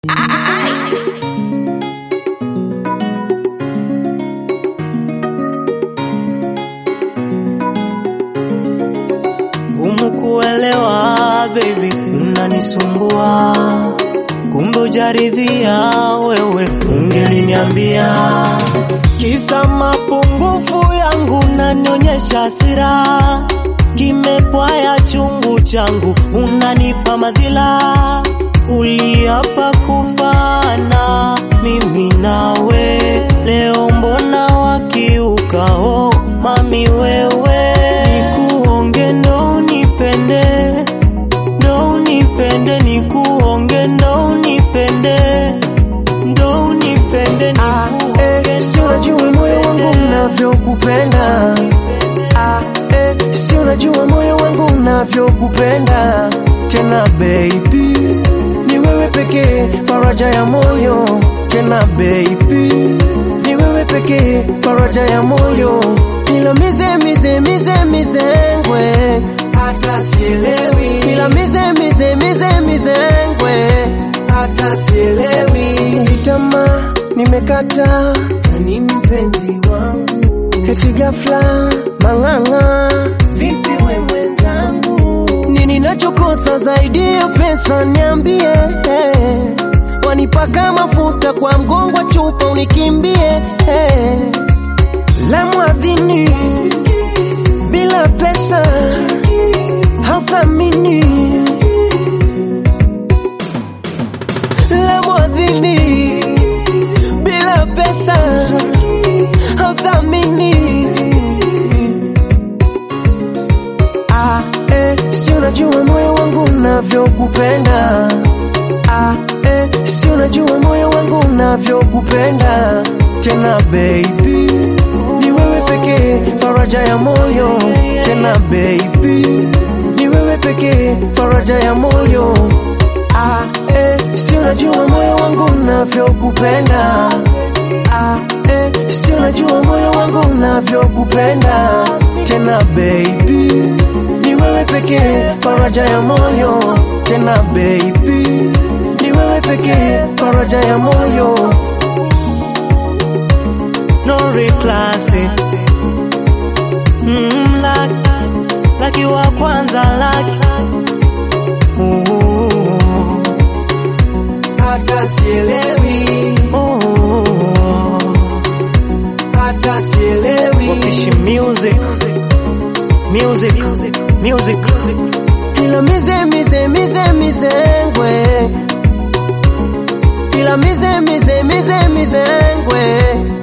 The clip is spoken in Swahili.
Umekuelewa baby, unanisumbua. Kumbe hujaridhia, wewe ungeliniambia. Kisa mapungufu yangu unanionyesha hasira. Kimepwaya chungu changu unanipa madhila. Uliapa kufana mimi nawe, leo mbona wakiuka? Oh mami wewe, nikuonge ndo unipende, ndo unipende, nikuonge ndo unipende, ndo unipende, nikuonge. Si unajua moyo wangu unavyokupenda. Si unajua moyo wangu unavyokupenda. Tena baby, ni wewe pekee faraja ya moyo. Tena baby, ni wewe pekee faraja ya moyo. Ila mizengwe hata sielewi. Ila mizengwe hata sielewi. Tamaa nimekata, ni mpenzi wangu. Eti ghafla mang'ang'a, vipi we mwenzangu? Nini nachokosa zaidi ya pesa niambie? Wanipaka mafuta kwa mgongo wa chupa unikimbie. La mwadhini bila pesa hauthamini. La mwadhini bila pesa hauthamini. Si unajua moyo wangu unavyokupenda. Si unajua moyo wangu unavyokupenda. Tena baby, ni wewe pekee faraja ya moyo. Tena baby, ni wewe pekee faraja ya moyo. Si unajua moyo wangu unavyokupenda. Si unajua moyo wangu unavyokupenda. Tena baby, ni wewe pekee faraja ya moyo. Tena baby, ni wewe pekee faraja ya moyo. No reclassic, laki wa kwanza laki. Hata sielewi. Hata sielewi. Wakishi music. Ila mizengwe. Ila mizengwe.